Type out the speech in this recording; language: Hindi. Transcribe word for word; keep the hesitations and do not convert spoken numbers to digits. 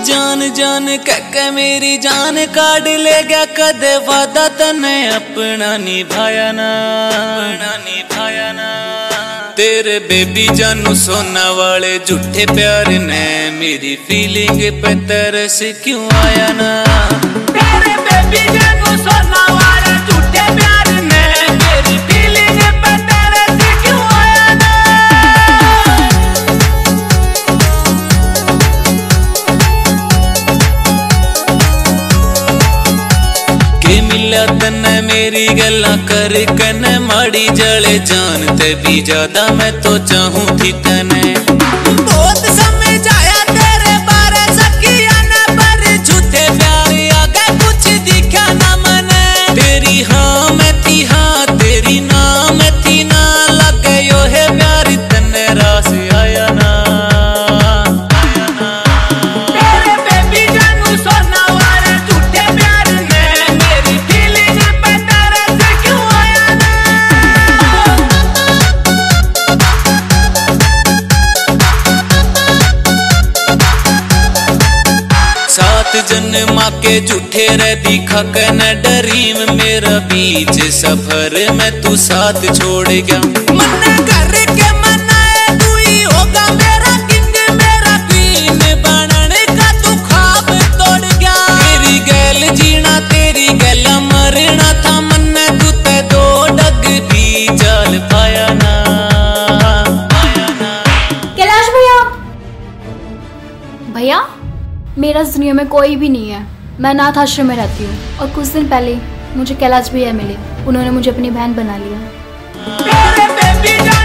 जान जान कह मेरी जान काट ले गया, कदे वादा तने अपना निभाया ना, अपना निभाया ना। तेरे बेबी जानू सोना वाले झूठे प्यार ने मेरी फीलिंग पे तरस क्यों आया ना। तेरे बेबी जानू सोना वाले झूठे प्यार ने मेरी फीलिंग पे तरस क्यों आया ना। के मिला तने मेरी गल्ला कर कने माड़ी जले जान ते भी ज्यादा मैं तो चाहूं थी तने। बहुत समय जाया तेरे बारे सकिया न पर झूठे प्यार आगे कुछ दिखा ना मने। तेरी हाँ मैं थी हाँ तेरी ना मैं थी ना, लगे यो है प्यार तने रास आया ना, आया ना। तेरे बेबी जानू सोना वाले झूठे प्यार ने मेरी फीलिंग पे तरस क्यों आया ना। सात जन्मा के झूठे रे दिखा के न डरीम, मेरा बीच सफर में तू साथ छोड़ गया। मन्ने कर के मनाए तू ही होगा मेरा किंग मेरा क्वीन बनने का तू ख्वाब तोड़ गया। तेरी गैल जीना तेरी गैल मरना था, मन्ने तू ते दो डग भी चल पाया ना, पाया ना। कैलाश भैया, भैया मेरा इस दुनिया में कोई भी नहीं है, मैं अनाथ आश्रम में रहती हूँ और कुछ दिन पहले मुझे कैलाश भैया मिले, उन्होंने मुझे अपनी बहन बना लिया।